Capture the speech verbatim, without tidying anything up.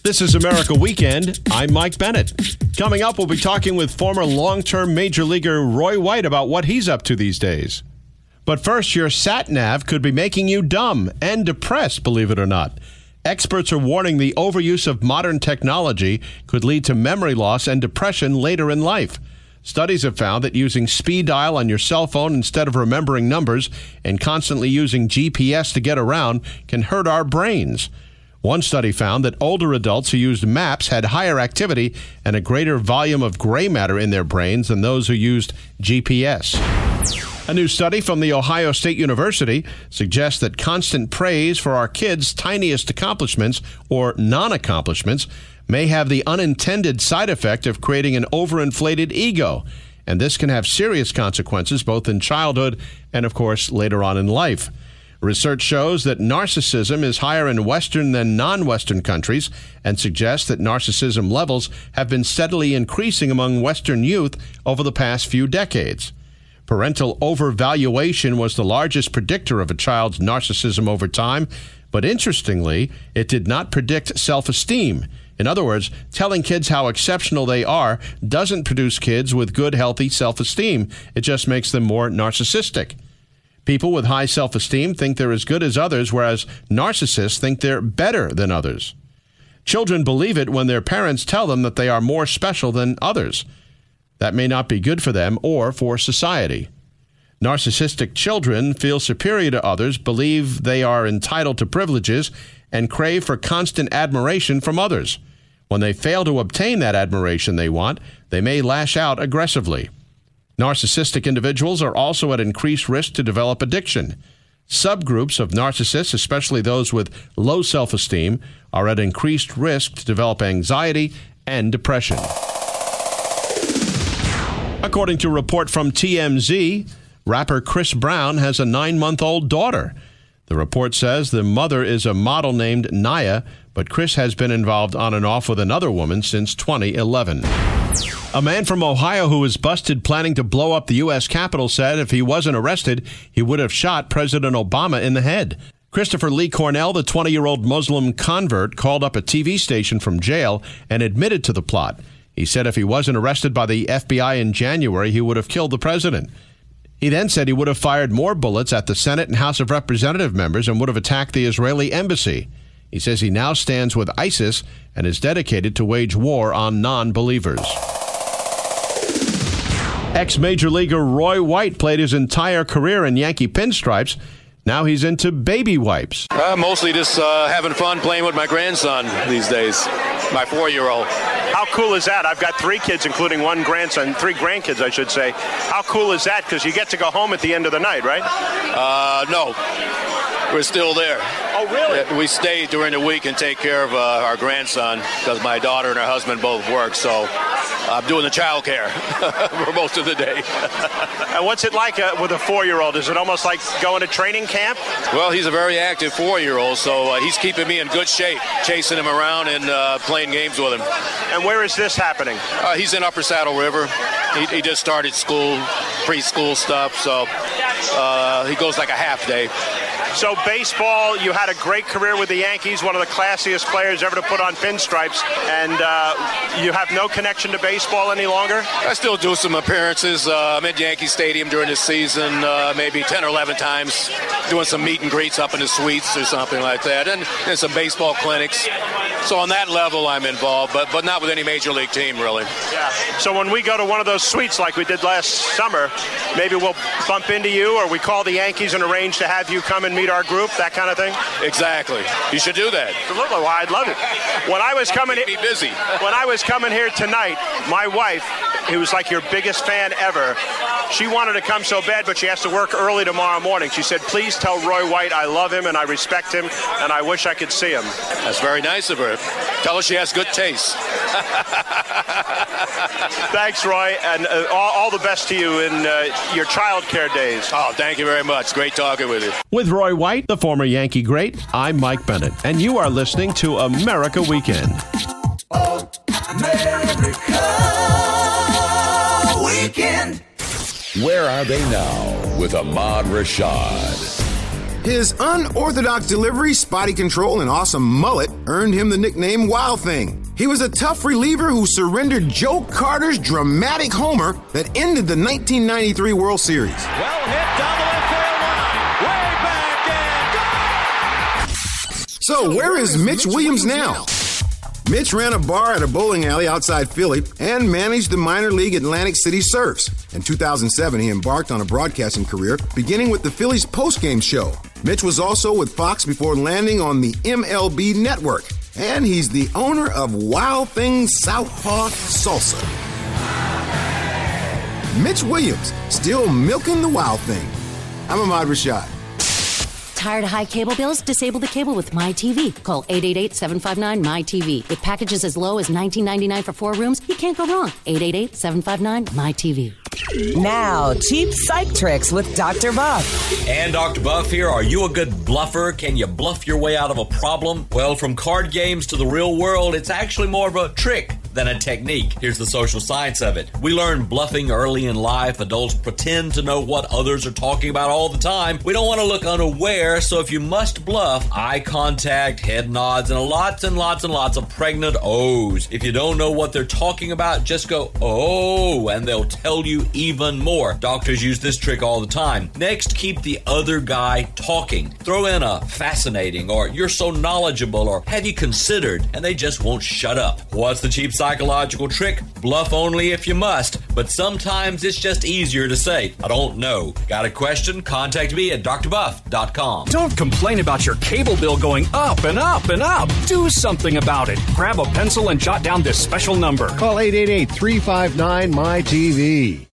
This is America Weekend. I'm Mike Bennett. Coming up, we'll be talking with former long-term Major Leaguer Roy White about what he's up to these days. But first, your sat-nav could be making you dumb and depressed, believe it or not. Experts are warning the overuse of modern technology could lead to memory loss and depression later in life. Studies have found that using speed dial on your cell phone instead of remembering numbers and constantly using G P S to get around can hurt our brains. One study found that older adults who used maps had higher activity and a greater volume of gray matter in their brains than those who used G P S. A new study from The Ohio State University suggests that constant praise for our kids' tiniest accomplishments or non-accomplishments may have the unintended side effect of creating an overinflated ego. And this can have serious consequences both in childhood and, of course, later on in life. Research shows that narcissism is higher in Western than non-Western countries and suggests that narcissism levels have been steadily increasing among Western youth over the past few decades. Parental overvaluation was the largest predictor of a child's narcissism over time, but interestingly, it did not predict self-esteem. In other words, telling kids how exceptional they are doesn't produce kids with good, healthy self-esteem. It just makes them more narcissistic. People with high self-esteem think they're as good as others, whereas narcissists think they're better than others. Children believe it when their parents tell them that they are more special than others. That may not be good for them or for society. Narcissistic children feel superior to others, believe they are entitled to privileges, and crave for constant admiration from others. When they fail to obtain that admiration they want, they may lash out aggressively. Narcissistic individuals are also at increased risk to develop addiction. Subgroups of narcissists, especially those with low self-esteem, are at increased risk to develop anxiety and depression. According to a report from T M Z, rapper Chris Brown has a nine-month-old daughter. The report says the mother is a model named Naya, but Chris has been involved on and off with another woman since twenty eleven. A man from Ohio who was busted planning to blow up the U S Capitol said if he wasn't arrested, he would have shot President Obama in the head. Christopher Lee Cornell, the twenty-year-old Muslim convert, called up a T V station from jail and admitted to the plot. He said if he wasn't arrested by the F B I in January, he would have killed the president. He then said he would have fired more bullets at the Senate and House of Representative members and would have attacked the Israeli embassy. He says he now stands with ISIS and is dedicated to wage war on non-believers. Ex-Major Leaguer Roy White played his entire career in Yankee pinstripes. Now he's into baby wipes. Uh, mostly just uh, having fun playing with my grandson these days, my four-year-old. How cool is that? I've got three kids, including one grandson, three grandkids, I should say. How cool is that? Because you get to go home at the end of the night, right? Uh, no. We're still there. Oh, really? We stay during the week and take care of uh, our grandson because my daughter and her husband both work, so I'm doing the child care for most of the day. And what's it like uh, with a four-year-old? Is it almost like going to training camp? Well, he's a very active four-year-old, so uh, he's keeping me in good shape, chasing him around and uh, playing games with him. And where is this happening? Uh, he's in Upper Saddle River. He, he just started school, preschool stuff, so uh, he goes like a half day. So baseball, you had a great career with the Yankees, one of the classiest players ever to put on pinstripes, and uh, you have no connection to baseball any longer? I still do some appearances. Uh, I'm at Yankee Stadium during the season, uh, maybe ten or eleven times, doing some meet and greets up in the suites or something like that, and, and some baseball clinics. So on that level, I'm involved, but but not with any major league team, really. Yeah. So when we go to one of those suites like we did last summer, maybe we'll bump into you, or we call the Yankees and arrange to have you come and meet our group, that kind of thing? Exactly. You should do that. Absolutely. Well, I'd love it. When I was coming, be busy. When I was coming here tonight, my wife, who was like your biggest fan ever, she wanted to come so bad, but she has to work early tomorrow morning. She said, please tell Roy White I love him and I respect him and I wish I could see him. That's very nice of her. Tell her she has good taste. Thanks, Roy, and uh, all, all the best to you in uh, your child care days. Oh, thank you very much. Great talking with you. With Roy White, the former Yankee great, I'm Mike Bennett, and you are listening to America Weekend. America Weekend. Where are they now with Ahmad Rashad? His unorthodox delivery, spotty control, and awesome mullet earned him the nickname Wild Thing. He was a tough reliever who surrendered Joe Carter's dramatic homer that ended the nineteen ninety-three World Series. Well hit down the left field line, way back and go! So where is Mitch Williams now? Mitch ran a bar at a bowling alley outside Philly and managed the minor league Atlantic City Surfs. In two thousand seven, he embarked on a broadcasting career, beginning with the Phillies postgame show. Mitch was also with Fox before landing on the M L B Network, and he's the owner of Wild Thing Southpaw Salsa. Mitch Williams, still milking the Wild Thing. I'm Ahmad Rashad. Tired of high cable bills? Disable the cable with MyTV. Call eight eight eight, seven five nine, M Y T V. With packages as low as nineteen ninety-nine for four rooms, you can't go wrong. eight eight eight, seven five nine, M Y T V. Now, cheap psych tricks with Doctor Buff. And Doctor Buff here. Are you a good bluffer? Can you bluff your way out of a problem? Well, from card games to the real world, it's actually more of a trick than a technique. Here's the social science of it. We learn bluffing early in life. Adults pretend to know what others are talking about all the time. We don't want to look unaware, so if you must bluff, eye contact, head nods, and lots and lots and lots of pregnant O's. If you don't know what they're talking about, just go, oh, and they'll tell you even more. Doctors use this trick all the time. Next, keep the other guy talking. Throw in a fascinating, or you're so knowledgeable, or have you considered, and they just won't shut up. What's the cheap psychological trick? Bluff only if you must, but sometimes it's just easier to say, I don't know. Got a question? Contact me at d r buff dot com. Don't complain about your cable bill going up and up and up. Do something about it. Grab a pencil and jot down this special number. Call eight eight eight, three five nine, M Y T V.